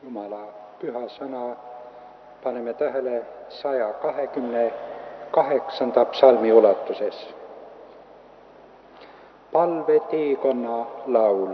Jumala püha sõna paneme tähele 128. psalmi ulatuses. Palveteekonna laul.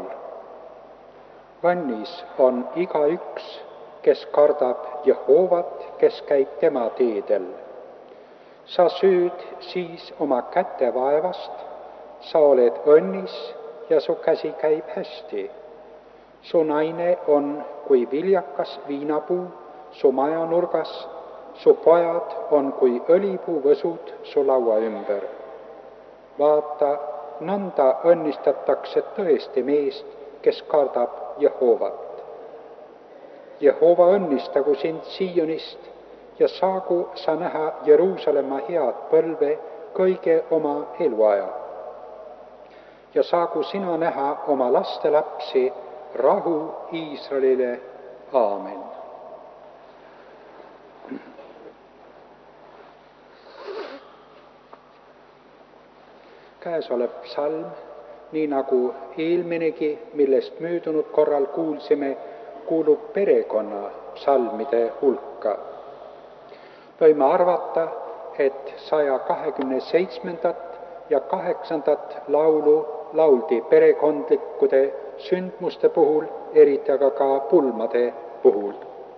Õnnis on igaüks, kes kardab Jehoovat, kes käib tema teedel. Sa sööd siis oma käte vaevast, sa oled õnnis ja su käsi käib hästi. Su naine on kui viljakas viinapuu su majanurgas, su pojad on kui õlipuuvõsud su laua ümber. Vaata, nõnda õnnistatakse tõesti meest, kes kardab Jehovat. Jehova õnnistagu sind Siionist ja saagu sa näha Jeruusalemma head põlve kõige oma eluaja. Ja saagu sina näha oma lastelapsi, rahu Iisraelile, aamen. Käesolev psalm, nii nagu eelminegi, millest möödunud korral kuulsime, kuulub perekonna psalmide hulka. Võime arvata, et 127. ja 8. laulu lauldi perekondlikkude sündmuste puhul, eriti aga ka pulmade puhul.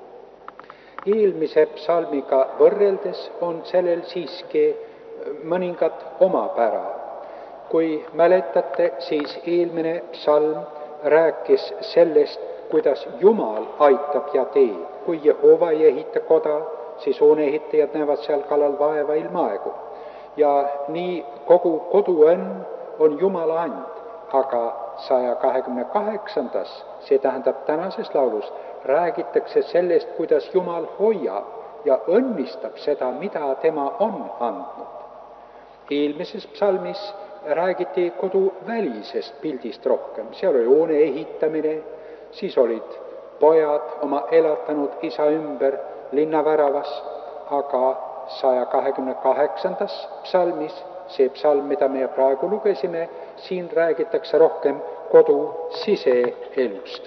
Eelmise psalmiga võrreldes on sellel siiski mõningat omapära. Kui mäletate, siis eelmine psalm rääkis sellest, kuidas Jumal aitab ja teeb. Kui Jehova ei ehita koda, siis hooneehitajad näevad seal kallal vaeva ilmaaegu. Ja nii kogu koduõnn on Jumala and, aga 128. see tähendab tänases laulus, räägitakse sellest, kuidas Jumal hoiab ja õnnistab seda, mida tema on andnud. Eelmises psalmis räägiti kodu välisest pildist rohkem, seal oli hoone ehitamine, siis olid pojad oma elatanud isa ümber linnaväravas, aga 128. psalmis, see psalm, mida me praegu lugesime, siin räägitakse rohkem kodu siseelust.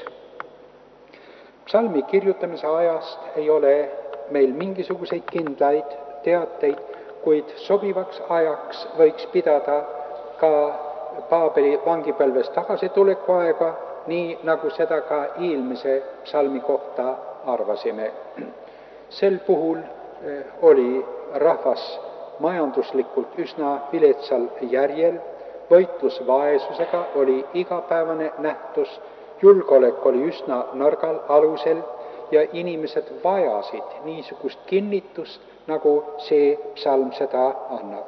Psalmi kirjutamise ajast ei ole meil mingisuguseid kindlaid teateid, kuid sobivaks ajaks võiks pidada ka Paabeli vangipõlvest tagasituleku aega, nii nagu seda ka eelmise psalmi kohta arvasime. Sel puhul oli rahvas majanduslikult üsna viletsal järjel, võitlus vaesusega oli igapäevane nähtus, julgeolek oli üsna nõrgal alusel ja inimesed vajasid niisugust kinnitust, nagu see psalm seda annab.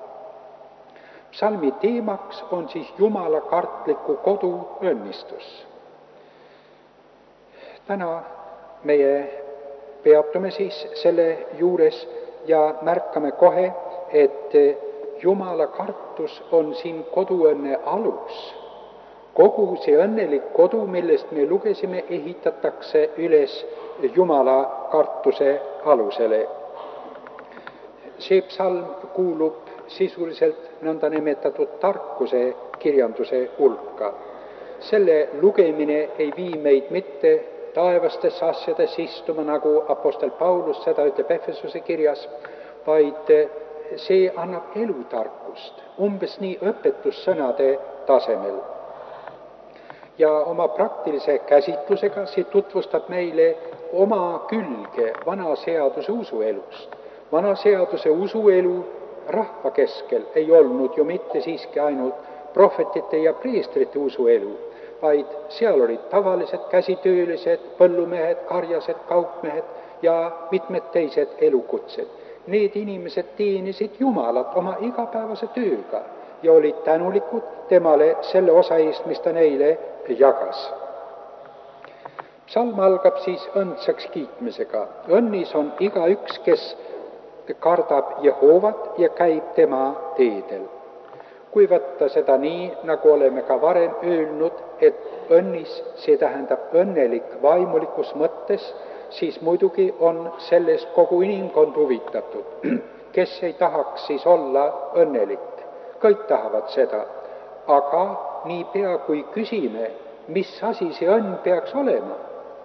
Psalmi teemaks on siis Jumala kartliku kodu õnnistus. Täna meie peatume siis selle juures ja märkame kohe, et Jumala kartus on siin koduõnne alus. Kogu see õnnelik kodu, millest me lugesime, ehitatakse üles Jumala kartuse alusele. See psalm kuulub sisuliselt nõnda nimetatud tarkuse kirjanduse hulka. Selle lugemine ei vii meid mitte taevastes asjades istuma, nagu apostel Paulus seda ütleb Efesuse kirjas, vaid see annab elutarkust, umbes nii õpetussõnade tasemel. Ja oma praktilise käsitlusega see tutvustab meile oma külge vana seaduse usuelust. Vana seaduse usuelu rahva keskel ei olnud ju mitte siiski ainult prohvetite ja preestrite usuelu, vaid seal olid tavalised käsitöölised, põllumehed, karjased, kaupmehed ja mitmed teised elukutsed. Need inimesed teenisid Jumalat oma igapäevase tööga ja olid tänulikud temale selle osa eest, mis ta neile jagas. Psalm algab siis õndsaks kiitmisega. Õnnis on igaüks, kes kardab Jehovat ja käib tema teedel. Kui võtta seda nii, nagu oleme ka varem öelnud, et õnnis, see tähendab õnnelik vaimulikus mõttes, siis muidugi on sellest kogu inimkond huvitatud. Kes ei tahaks siis olla õnnelik? Kõik tahavad seda. Aga niipea kui küsime, mis asi see õnn peaks olema,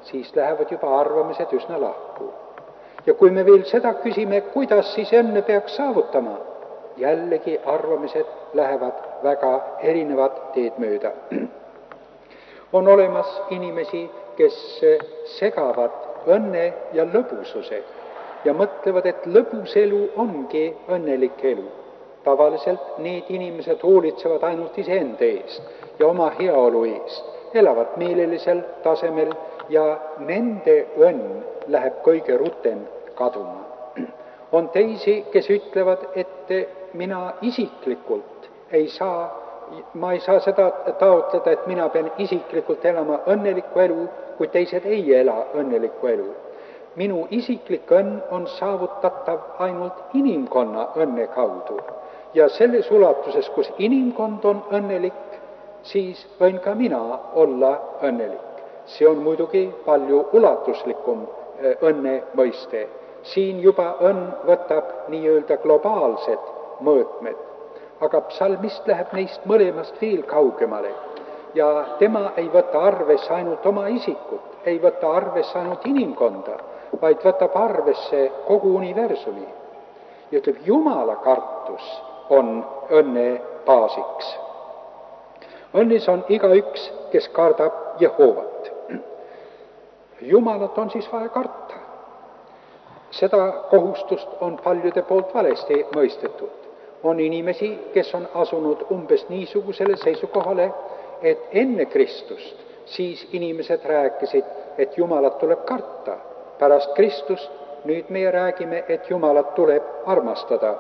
siis lähevad juba arvamised üsna lahku. Ja kui me veel seda küsime, kuidas siis õnne peaks saavutama, jällegi arvamised lähevad väga erinevad teed mööda. On olemas inimesi, kes segavad õnne ja lõbususe ja mõtlevad, et lõbus elu ongi õnnelik elu. Tavaliselt need inimesed hoolitsevad ainult iseenda eest ja oma heaolu eest, elavad meelelisel tasemel ja nende õnn läheb kõige rutem kaduma. On teisi, kes ütlevad, et mina isiklikult ma ei saa seda taotleda, et mina pean isiklikult elama õnnelikku elu, kui teised ei ela õnnelikku elu. Minu isiklik õnn on saavutatav ainult inimkonna õnne kaudu. Ja selles ulatuses, kus inimkond on õnnelik, siis võin ka mina olla õnnelik. See on muidugi palju ulatuslikum õnne mõiste. Siin juba õnn võtab nii-öelda globaalsed mõõtmed, aga psalmist läheb neist mõlemast veel kaugemale ja tema ei võta arvesse ainult oma isikut, ei võta arvesse ainult inimkonda, vaid võtab arvesse kogu universumi. Ja ütleb, Jumala kartus on õnne baasiks. Õnnis on igaüks, kes kardab Jehovat. Jumalat on siis vaja karta. Seda kohustust on paljude poolt valesti mõistetud. On inimesi, kes on asunud umbes niisugusele seisukohale, et enne Kristust siis inimesed rääkisid, et Jumalat tuleb karta. Pärast Kristust nüüd meie räägime, et Jumalat tuleb armastada.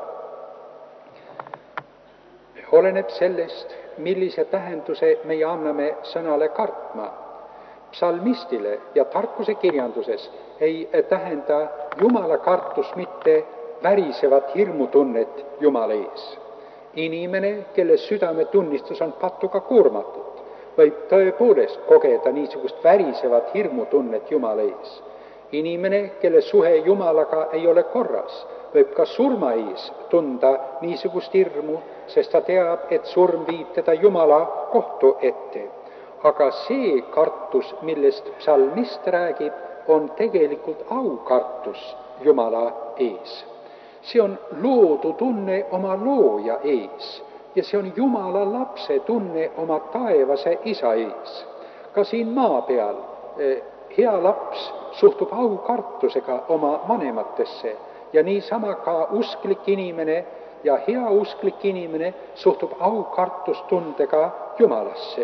Oleneb sellest, millise tähenduse meie anname sõnale kartma. Psalmistile ja tarkuse kirjanduses ei tähenda Jumala kartus mitte värisevat hirmutunnet Jumala ees. Inimene, kelle südametunnistus on patuga koormatud, võib tõepoolest kogeda niisugust värisevat hirmutunnet Jumala ees. Inimene, kelle suhe Jumalaga ei ole korras, võib ka surma ees tunda niisugust hirmu, sest ta teab, et surm viib teda Jumala kohtu ette. Aga see kartus, millest psalmist räägib, on tegelikult aukartus Jumala ees. See on loodutunne oma looja ees ja see on Jumala lapse tunne oma taevase isa ees. Ka siin maa peal hea laps suhtub aukartusega oma vanematesse ja niisama ka usklik inimene ja hea usklik inimene suhtub aukartustundega Jumalasse.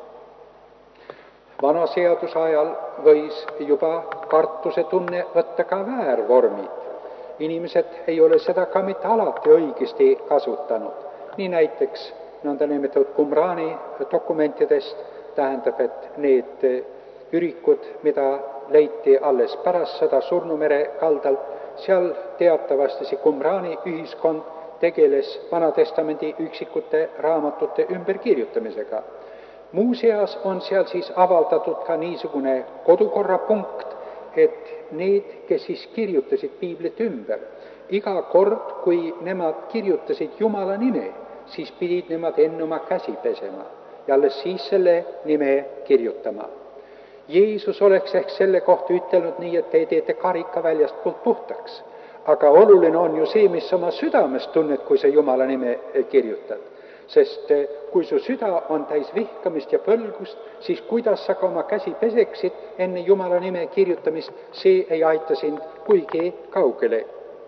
Vana seaduse ajal võis juba kartuse tunne võtta ka väärvormid. Inimesed ei ole seda ka mitte alati õigesti kasutanud. Nii näiteks nõndanimetatud Qumrani dokumentidest tähendab, et need ürikud, mida leiti alles pärast sõda Surnumere kaldal, seal teatavasti see Qumrani ühiskond tegeles Vanatestamendi üksikute raamatute ümberkirjutamisega. Muuseas on seal siis avaldatud ka niisugune kodukorrapunkt, et need, kes siis kirjutasid piiblit ümber, iga kord, kui nemad kirjutasid Jumala nime, siis pidid nemad enne oma käsi pesema ja alles siis selle nime kirjutama. Jeesus oleks ehk selle kohta ütelnud nii, et te teete karika väljastpoolt puhtaks. Aga oluline on ju see, mis oma südames tunned, kui sa Jumala nime kirjutad. Sest kui su süda on täis vihkamist ja põlgust, siis kuidas sa ka oma käsi peseksid enne Jumala nime kirjutamist, see ei aita sind kuigi kaugele.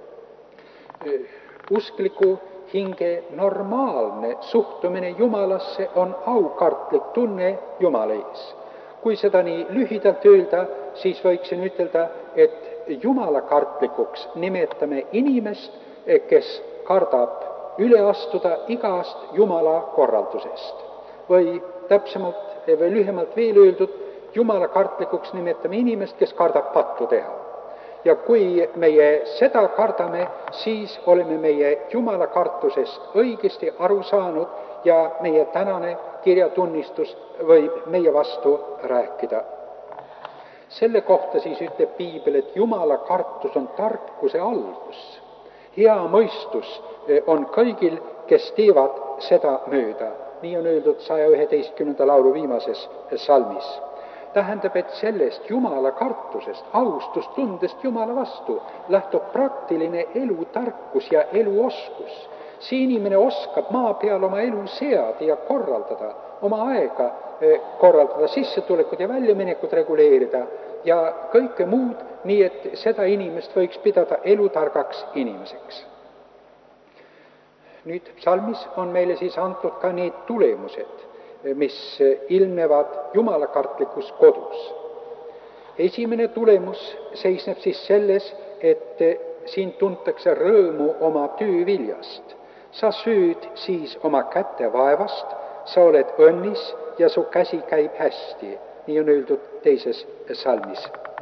Uskliku hinge normaalne suhtumine Jumalasse on aukartlik tunne Jumala ees. Kui seda nii lühidalt öelda, siis võiksin ütelda, et Jumala kartlikuks nimetame inimest, kes kardab üle astuda igast Jumala korraldusest. Või täpsemalt või lühemalt veel öeldud, Jumala kartlikuks nimetame inimest, kes kardab pattu teha. Ja kui meie seda kardame, siis oleme meie Jumala kartusest õigesti aru saanud ja meie tänane kirjatunnistus võib meie vastu rääkida. Selle kohta siis ütleb piibel, et Jumala kartus on tarkuse algus. Hea mõistus on kõigil, kes teevad seda mööda. Nii on öeldud 111. laulu viimases salmis. tähendab, et sellest Jumala kartusest, austustundest Jumala vastu lähtub praktiline elutarkus ja eluoskus. See inimene oskab maa peal oma elu seada ja korraldada, oma aega korraldada, sissetulekud ja väljaminekut reguleerida ja kõike muud, nii et seda inimest võiks pidada elutargaks inimeseks. Nüüd psalmis on meile siis antud ka need tulemused, mis ilmnevad jumalakartlikus kodus. Esimene tulemus seisneb siis selles, et siin tuntakse rõõmu oma tööviljast. Sa sööd siis oma käte vaevast, sa oled õnnis ja su käsi käib hästi, nii on öeldud teises psalmis.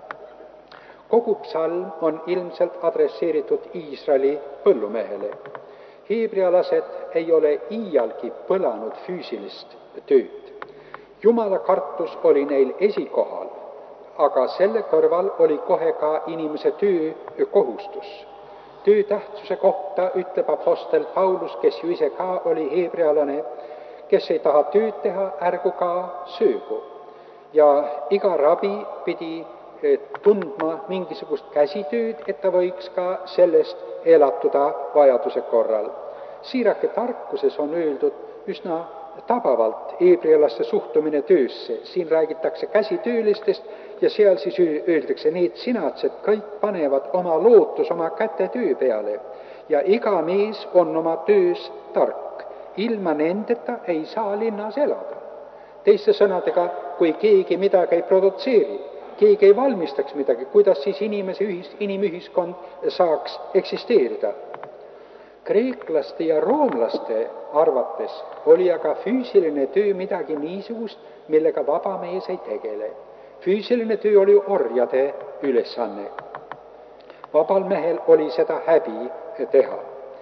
Kogu psalm on ilmselt adresseeritud Iisraeli põllumehele. Heebrealased ei ole iialgi põlanud füüsilist tööd. Jumala kartus oli neil esikohal, aga selle kõrval oli kohe ka inimese töökohustus. Töö tähtsuse kohta ütleb apostel Paulus, kes ju ise ka oli heebrealane, kes ei taha tööd teha, ärgu ka söögu. Ja iga rabi pidi tundma mingisugust käsitööd, et ta võiks ka sellest elatuda vajaduse korral. Siirake tarkuses on öeldud üsna tabavalt heebrealaste suhtumine töösse. Siin räägitakse käsitöölistest ja seal siis öeldakse, need sinatsed kõik panevad oma lootus oma käte töö peale ja iga mees on oma töös tark. Ilma nendeta ei saa linnas elada. Teiste sõnadega, kui keegi midagi ei produtseeri, keegi ei valmistaks midagi, kuidas siis inimühiskond saaks eksisteerida. Kreeklaste ja roomlaste arvates oli aga füüsiline töö midagi niisugust, millega vaba mees ei tegele. Füüsiline töö oli orjade ülesanne. Vabal mehel oli seda häbi teha.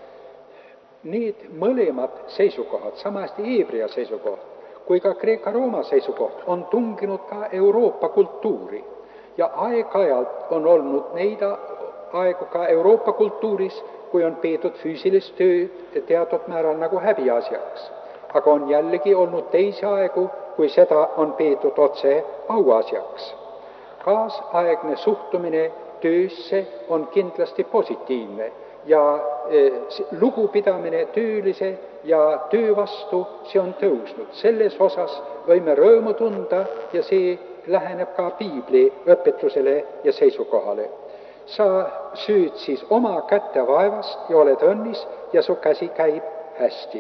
Need mõlemad seisukohad, samasti Heebrea seisukoht kui ka Kreeka-Rooma seisukoht, on tunginud ka Euroopa kultuuri ja aeg-ajalt on olnud neid aegu ka Euroopa kultuuris, kui on peetud füüsilist tööd teatud määral nagu häbiasjaks. Aga on jällegi olnud teisi aegu, kui seda on peetud otse auasjaks. Kaasaegne suhtumine töösse on kindlasti positiivne ja lugupidamine töölise ja töö vastu, see on tõusnud. Selles osas võime rõõmu tunda ja see läheneb ka piibli õpetusele ja seisukohale. Sa sööd siis oma kätte vaevast ja oled õnnis ja su käsi käib hästi.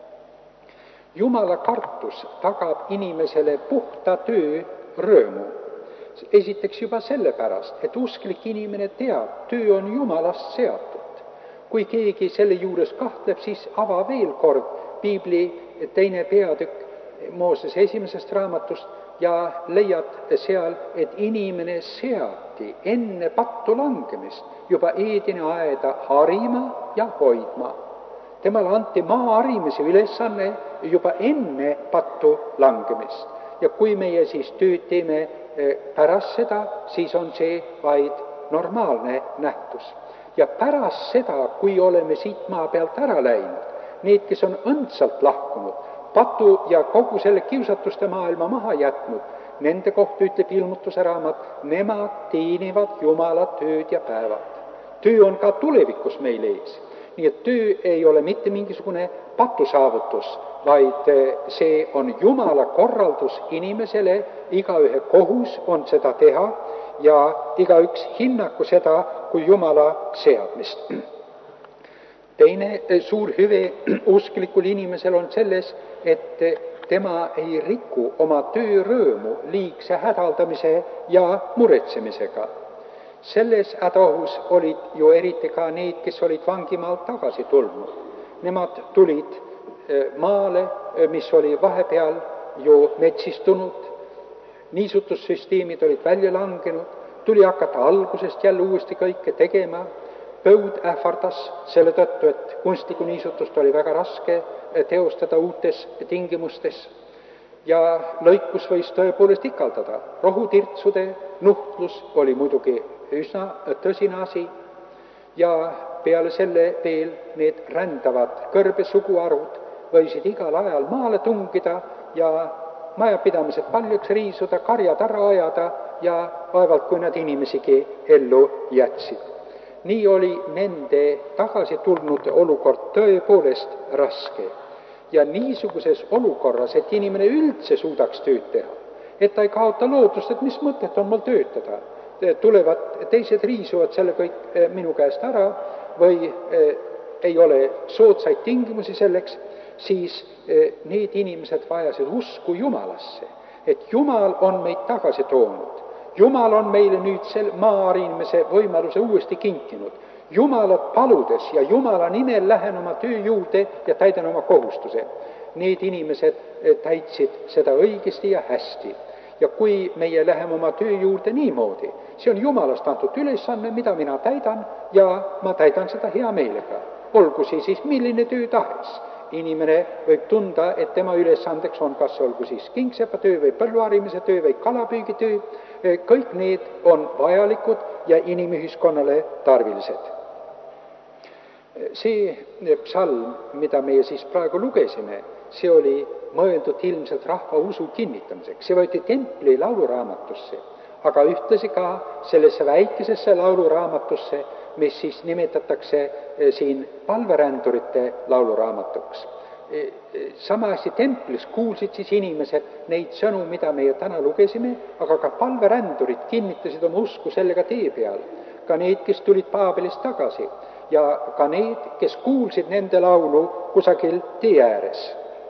Jumala kartus tagab inimesele puhta töö rõõmu. Esiteks juba sellepärast, et usklik inimene teab, töö on Jumalast seatud. Kui keegi selle juures kahtleb, siis ava veel kord piibli 2. peatükk Moosese 1. raamatust ja leiad seal, et inimene seati enne pattu langemist juba Eedeni aeda harima ja hoidma. Temale anti maa harimise ülesanne juba enne pattu langemist. Ja kui meie siis tööd teeme pärast seda, siis on see vaid normaalne nähtus. Ja pärast seda, kui oleme siit maa pealt ära läinud, need, kes on õndsalt lahkunud, patu ja kogu selle kiusatuste maailma maha jätnud, nende kohta ütleb ilmutuse raamat, nemad teenivad Jumalat ööd ja päevad. Töö on ka tulevikus meil ees. Nii et töö ei ole mitte mingisugune patusaavutus, vaid see on Jumala korraldus inimesele, igaühe kohus on seda teha ja igaüks hinnaku seda kui Jumala seadmist. Teine suur hüve usklikul inimesel on selles, et tema ei riku oma töörõõmu liigse hädaldamise ja muretsemisega. Selles hädaohus olid ju eriti ka need, kes olid vangimaalt tagasi tulnud. Nemad tulid maale, mis oli vahepeal ju metsistunud, niisutussüsteemid olid välja langenud, tuli hakata algusest jälle uuesti kõike tegema. Põud ähvardas selle tõttu, et kunstlikku niisutust oli väga raske teostada uutes tingimustes ja lõikus võis tõepoolest ikaldada. Rohutirtsude nuhtlus oli muidugi üsna tõsine asi ja peale selle veel need rändavad kõrbesuguarud võisid igal ajal maale tungida ja majapidamised paljuks riisuda, karjad ära ajada ja vaevalt, kui nad inimesigi ellu jätsid. Nii oli nende tagasi tulnud olukord tõepoolest raske. Ja niisuguses olukorras, et inimene üldse suudaks tööd teha, et ta ei kaota lootust, et mis mõtet on mul töötada, tulevad teised riisuvad selle kõik minu käest ära või ei ole soodsaid tingimusi selleks, siis need inimesed vajasid usku Jumalasse, et Jumal on meid tagasi toonud. Jumal on meile nüüd maainimese võimaluse uuesti kinkinud. Jumalat paludes ja Jumala nimel lähen oma töö juurde ja täidan oma kohustuse. Need inimesed täitsid seda õigesti ja hästi. Ja kui meie läheme oma töö juurde niimoodi, see on Jumalast antud ülesanne, mida mina täidan ja ma täidan seda hea meelega. Olgu siis milline töö tahes. Inimene võib tunda, et tema ülesandeks on kas olgu siis kingsepatöö või põlluharimise töö või kalapüügitöö. Kõik need on vajalikud ja inimühiskonnale tarvilised. See psalm, mida meie siis praegu lugesime, see oli mõeldud ilmselt rahva usu kinnitamiseks. See võeti templi lauluraamatusse, aga ühtlasi ka sellesse väikesesse lauluraamatusse, mis siis nimetatakse siin palverändurite lauluraamatuks. Sama hästi templis kuulsid siis inimesed neid sõnu, mida meie täna lugesime, aga ka palverändurid kinnitasid oma usku sellega tee peal. Ka need, kes tulid Paabelist tagasi ja ka need, kes kuulsid nende laulu kusagil tee ääres.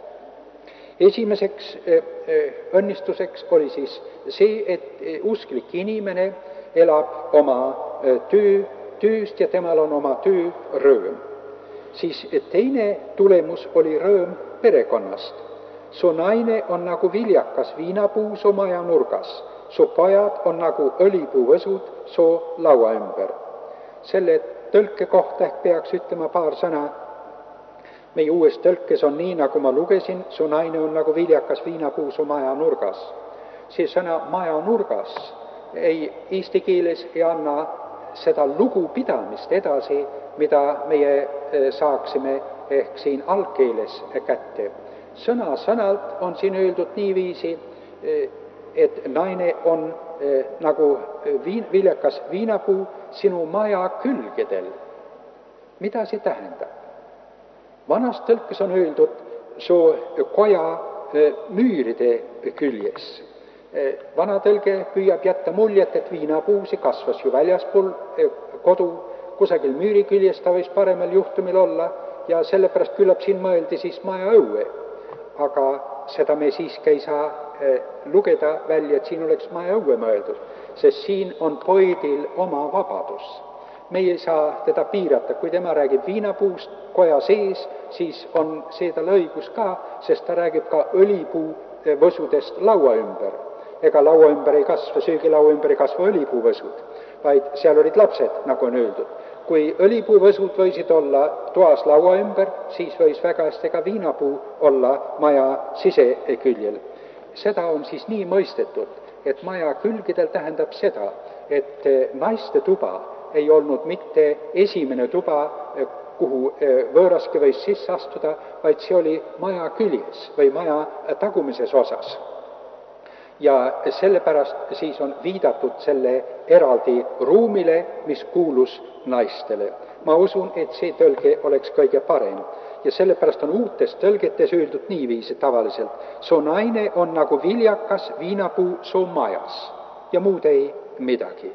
Esimeseks õnnistuseks oli siis see, et usklik inimene elab oma tööst ja temal on oma töö rõõm. Siis teine tulemus oli rõõm perekonnast. Su naine on nagu viljakas viinapuu su maja nurgas, su pojad on nagu õlipuuvõsud su laua ümber. Selle tõlke kohta ehk peaks ütlema paar sõna. Meie uues tõlkes on nii, nagu ma lugesin, su naine on nagu viljakas viinapuu su maja nurgas. See sõna maja nurgas eesti keeles ei anna seda lugupidamist edasi, mida meie saaksime ehk siin algkeeles kätte. Sõna-sõnalt on siin öeldud niiviisi, et naine on nagu viljakas viinapuu sinu maja külgedel. Mida see tähendab? Vanas tõlkes on öeldud su koja müüride küljes. Vana tõlge püüab jätta muljet, et viinapuusi kasvas ju väljaspool kodu, kusagil müüri küljes ta võis paremal juhtumil olla ja sellepärast küllap siin mõeldi siis maja õue. Aga seda me siiski ei saa lugeda välja, et siin oleks maja õue mõeldud, sest siin on poeedil oma vabadus. Meie ei saa teda piirata, kui tema räägib viinapuust koja sees, siis on see tal õigus ka, sest ta räägib ka õlipuu võsudest laua ümber. Ega laua ümber ei kasva, söögilaua ümber ei kasva õlipuuvõsud, vaid seal olid lapsed, nagu on öeldud. Kui õlipuuvõsud võisid olla toas laua ümber, siis võis väga hästi ka viinapuu olla maja siseküljel. Seda on siis nii mõistetud, et maja külgedel tähendab seda, et naiste tuba ei olnud mitte esimene tuba, kuhu võõraski võis sisse astuda, vaid see oli maja küljes või maja tagumises osas. Ja sellepärast siis on viidatud selle eraldi ruumile, mis kuulus naistele. Ma usun, et see tõlge oleks kõige parem. Ja sellepärast on uutes tõlgetes öeldud niiviisi tavaliselt. Su naine on nagu viljakas viinapuu su majas ja muud ei midagi.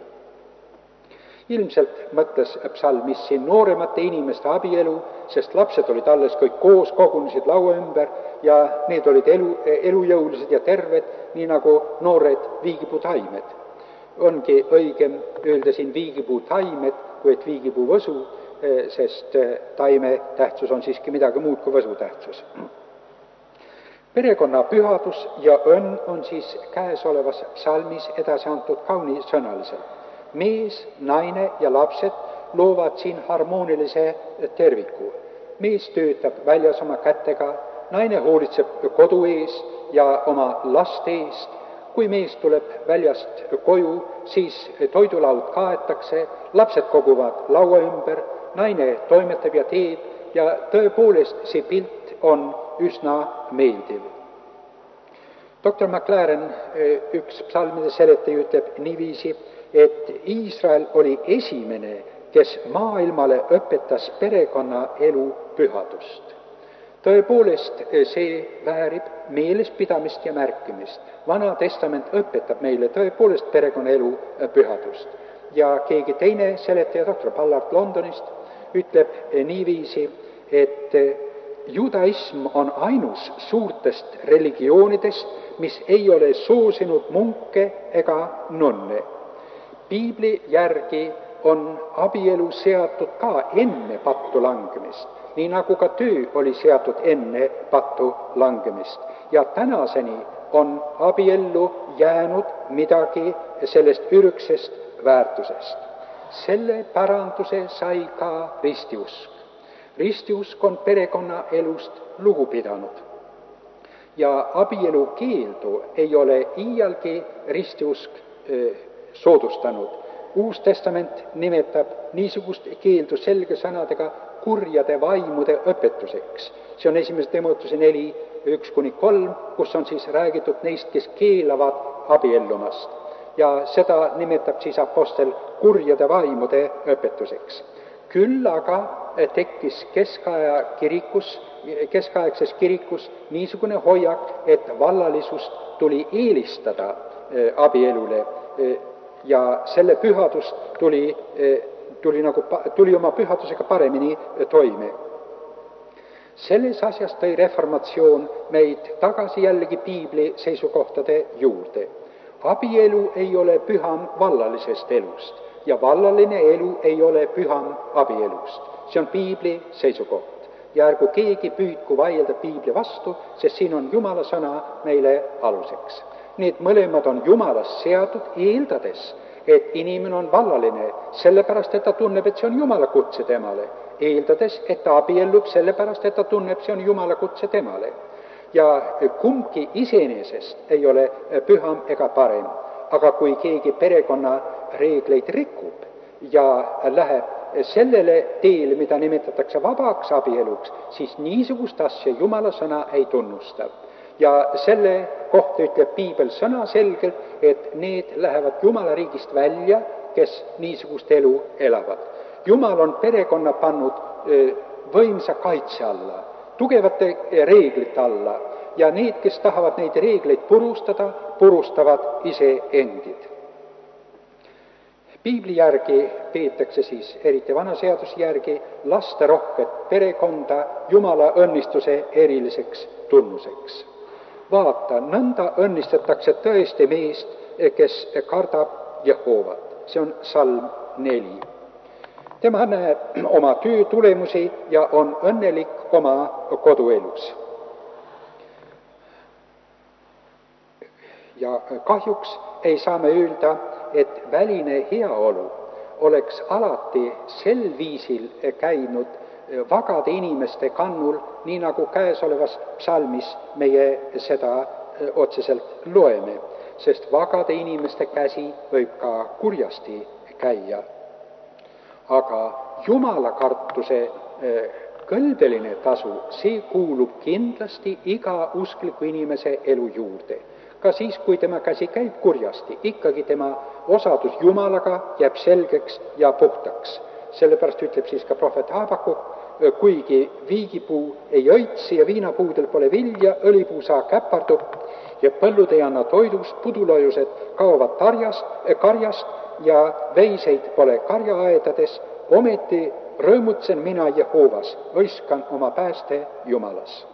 Ilmselt mõtles psalmis siin nooremate inimeste abielu, sest lapsed olid alles kõik koos, kogunesid laua ümber ja need olid elujõulised ja terved, nii nagu noored viigipuutaimed. Ongi õigem öelda siin viigipuutaimed, kui et viigipuuvõsu, sest taime tähtsus on siiski midagi muud kui võsu tähtsus. Perekonna pühadus ja õnn on siis käesolevas psalmis edasi antud kaunisõnaliselt. Mees, naine ja lapsed loovad siin harmoonilise terviku. Mees töötab väljas oma kätega, naine hoolitseb kodu ees ja oma laste eest. Kui mees tuleb väljast koju, siis toidulaud kaetakse, lapsed koguvad laua ümber, naine toimetab ja teeb ja tõepoolest see pilt on üsna meeldiv. Doktor McLaren, üks psalmide seletaja, ütleb niiviisi, et Iisrael oli esimene, kes maailmale õpetas perekonnaelu pühadust. Tõepoolest, see väärib meelespidamist ja märkimist. Vana testament õpetab meile tõepoolest perekonnaelu pühadust. Ja keegi teine seletaja, doktor Ballard Londonist, ütleb niiviisi, et judaism on ainus suurtest religioonidest, mis ei ole soosinud munke ega nunne. Piibli järgi on abielu seatud ka enne pattu langemist, nii nagu ka töö oli seatud enne pattu langemist. Ja tänaseni on abiellu jäänud midagi sellest ürgsest väärtusest. Selle päranduse sai ka ristiusk. Ristiusk on perekonnaelust lugu pidanud. Ja abielu keeldu ei ole iialgi ristiusk soodustanud. Uus testament nimetab niisugust keeldu selge sõnadega kurjade vaimude õpetuseks. See on 1. Timoteuse 4, 1-3, kus on siis räägitud neist, kes keelavad abiellumast. Ja seda nimetab siis apostel kurjade vaimude õpetuseks. Küll aga tekkis keskaegses kirikus niisugune hoiak, et vallalisust tuli eelistada abielule ja selle pühadust tuli oma pühadusega paremini toime. Selles asjas tõi reformatsioon meid tagasi jällegi piibli seisukohtade juurde. Abielu ei ole püham vallalisest elust ja vallaline elu ei ole püham abielust. See on piibli seisukoht. Ja ärgu keegi püüdku vaielda piibli vastu, sest siin on Jumala sõna meile aluseks. Need mõlemad on Jumalast seatud, eeldades, et inimene on vallaline, sellepärast, et ta tunneb, et see on Jumala kutse temale. Eeldades, et ta abiellub sellepärast, et ta tunneb, see on Jumala kutse temale. Ja kumbki iseenesest ei ole püham ega parem. Aga kui keegi perekonna reegleid rikub ja läheb sellele teele, mida nimetatakse vabaks abieluks, siis niisugust asja Jumala sõna ei tunnusta. Ja selle kohta ütleb piibel sõna selgelt, et need lähevad Jumala riigist välja, kes niisugust elu elavad. Jumal on perekonna pannud võimsa kaitse alla, tugevate reeglite alla ja need, kes tahavad neid reegleid purustada, purustavad iseendid. Piibli järgi peetakse siis, eriti vana seaduse järgi, lasterohket perekonda Jumala õnnistuse eriliseks tunnuseks. Vaata, nõnda õnnistatakse tõesti meest, kes kardab Jehovat. See on salm 4. Tema näeb oma töö tulemusi ja on õnnelik oma koduelus. Ja kahjuks ei saa me öelda, et väline heaolu oleks alati sel viisil käinud vagade inimeste kannul, nii nagu käesolevas psalmis meie seda otseselt loeme, sest vagade inimeste käsi võib ka kurjasti käia. Aga Jumala kartuse kõlbeline tasu, see kuulub kindlasti iga uskliku inimese elu juurde. Ka siis, kui tema käsi käib kurjasti, ikkagi tema osadus Jumalaga jääb selgeks ja puhtaks. Sellepärast ütleb siis ka prohvet Haabakuk, kuigi viigipuu ei õitsi ja viinapuudel pole vilja, õlipuusaa käpardub ja põllud ei anna toidust, pudulojused kaovad karjast ja veiseid pole karjaaedades, ometi rõõmutsen mina Jehovas, õiskan oma pääste Jumalas.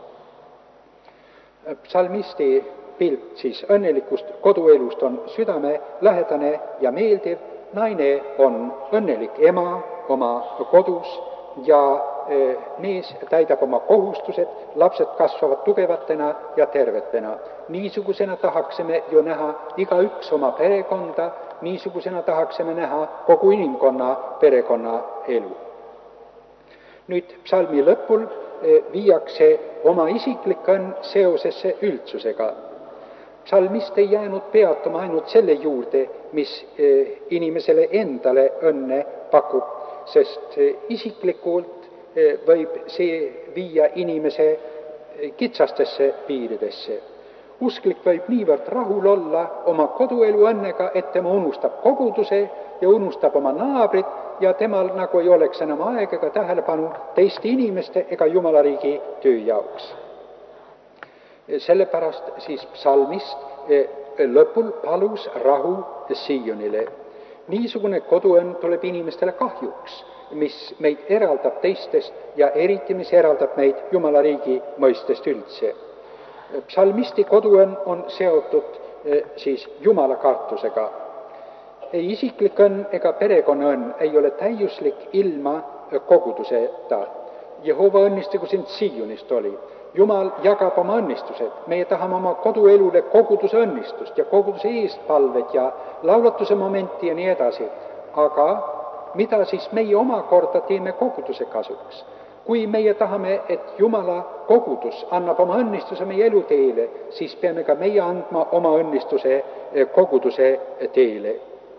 Psalmisti pilt siis õnnelikust koduelust on südamelähedane ja meeldiv. Naine on õnnelik ema oma kodus ja mees täidab oma kohustused, lapsed kasvavad tugevatena ja tervetena. Niisugusena tahaksime ju näha igaüks oma perekonda, niisugusena tahaksime näha kogu inimkonna perekonna elu. Nüüd psalmi lõpul viiakse oma isiklik õnn seosesse üldsusega. Psalmist ei jäänud peatuma ainult selle juurde, mis inimesele endale õnne pakub, sest isiklikult võib see viia inimese kitsastesse piiridesse. Usklik võib niivõrd rahul olla oma koduelu õnnega, et tema unustab koguduse ja unustab oma naabrit ja temal nagu ei oleks enam aega ega tähelepanu teiste inimeste ega Jumala riigi töö jaoks. Sellepärast siis psalmist lõpul palus rahu Siionile. Niisugune koduõnn tuleb inimestele kahjuks, mis meid eraldab teistest ja eriti, mis eraldab meid Jumala riigi mõistest üldse. Psalmisti koduõnn on seotud siis Jumala kartusega. Ei isiklik õnn ega perekonnaõnn ei ole täiuslik ilma koguduseta. Jehova õnnistagu sind Siionist oli. Jumal jagab oma õnnistused. Meie tahame oma koduelule koguduse õnnistust ja koguduse eestpalved ja laulatuse momenti ja nii edasi. Aga mida siis meie omakorda teeme koguduse kasuks? Kui meie tahame, et Jumala kogudus annab oma õnnistuse meie eluteele, siis peame ka meie andma oma õnnistuse koguduse teele.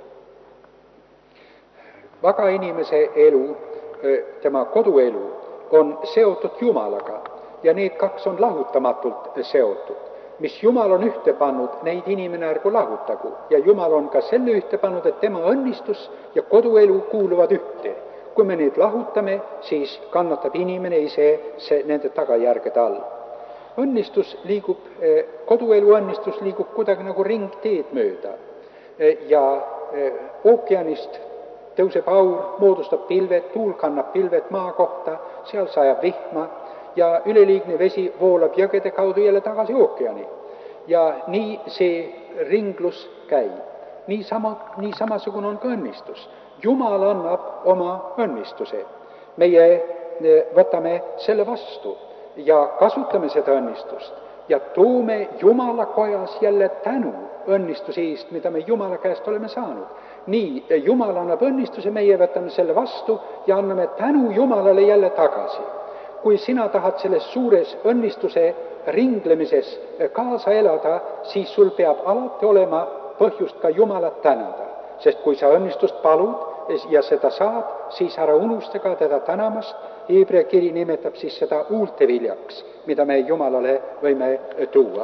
Vaga inimese elu, tema koduelu, on seotud Jumalaga ja need kaks on lahutamatult seotud. Mis Jumal on ühte pannud, neid inimene ärgu lahutagu. Ja Jumal on ka selle ühte pannud, et tema õnnistus ja koduelu kuuluvad ühte. Kui me neid lahutame, siis kannatab inimene ise nende tagajärgede all. Õnnistus liigub, koduelu õnnistus liigub kuidagi nagu ringteed mööda. Ja ookeanist tõuseb aur, moodustab pilved, tuul kannab pilved maa kohta, seal sajab vihma ja üleliigne vesi voolab jõgede kaudu jälle tagasi ookeani. Ja nii see ringlus käib. Nii samasugune on ka õnnistus. Jumal annab oma õnnistuse. Meie võtame selle vastu ja kasutame seda õnnistust ja toome Jumala kojas jälle tänu õnnistuse eest, mida me Jumala käest oleme saanud. Nii, Jumal annab õnnistuse, meie võtame selle vastu ja anname tänu Jumalale jälle tagasi. Kui sina tahad selles suures õnnistuse ringlemises kaasa elada, siis sul peab alati olema põhjust ka Jumalat tänada. Sest kui sa õnnistust palud ja seda saad, siis ära unusta ka teda tänamast. Hebrea kiri nimetab siis seda uulteviljaks, mida me Jumalale võime tuua.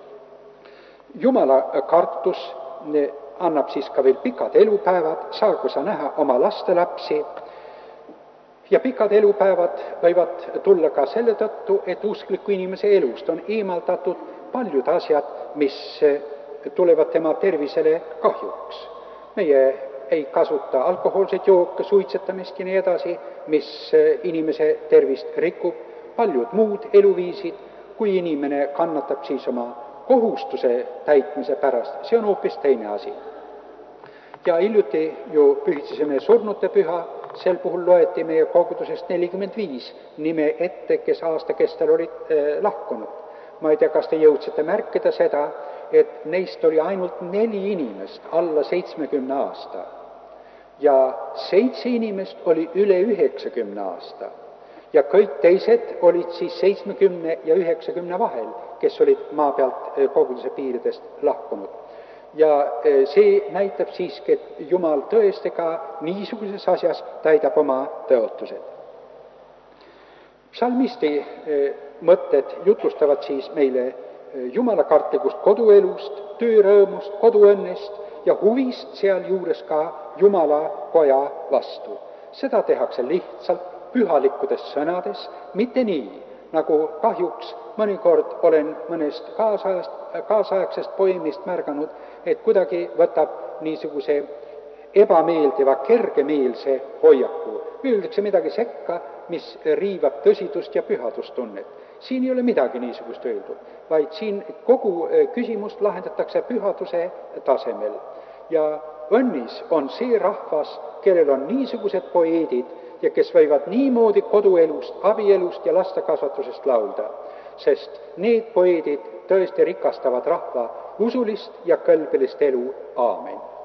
Jumala kartus annab siis ka veel pikad elupäevad, saagu sa näha oma lastelapsi. Ja pikad elupäevad võivad tulla ka selle tõttu, et uskliku inimese elust on eemaldatud paljud asjad, mis tulevad tema tervisele kahjuks. Meie ei kasuta alkohoolseid jooke, suitsetamist ja nii edasi, mis inimese tervist rikub, paljud muud eluviisid, kui inimene kannatab siis oma kohustuse täitmise pärast, see on hoopis teine asi. Ja hiljuti ju pühitsesime surnute püha, sel puhul loeti meie kogudusest 45 nime ette, kes aasta kestel olid lahkunud. Ma ei tea, kas te jõudsite märkida seda, et neist oli ainult 4 inimest alla 70 aasta ja 7 inimest oli üle 90 aasta ja kõik teised olid siis 70 ja 90 vahel, kes olid maa pealt koguduse piiridest lahkunud. Ja see näitab siiski, et Jumal tõesti ka niisuguses asjas täidab oma tõotused. Psalmisti mõtted jutustavad siis meile jumalakartlikust koduelust, töörõõmust, koduõnnest ja huvist sealjuures ka Jumala koja vastu. Seda tehakse lihtsalt pühalikkudes sõnades, mitte nii, nagu kahjuks mõnikord olen mõnest kaasaegsest poemist märganud, et kuidagi võtab niisuguse ebameeldiva, kergemeelse hoiaku. Öeldakse midagi sekka, mis riivab tõsidust ja pühadustunnet. Siin ei ole midagi niisugust öeldud, vaid siin kogu küsimust lahendatakse pühaduse tasemel. Ja õnnis on see rahvas, kellel on niisugused poeedid ja kes võivad niimoodi koduelust, abielust ja lastekasvatusest laulda, sest need poeedid tõesti rikastavad rahva usulist ja kõlbelist elu. Aamen.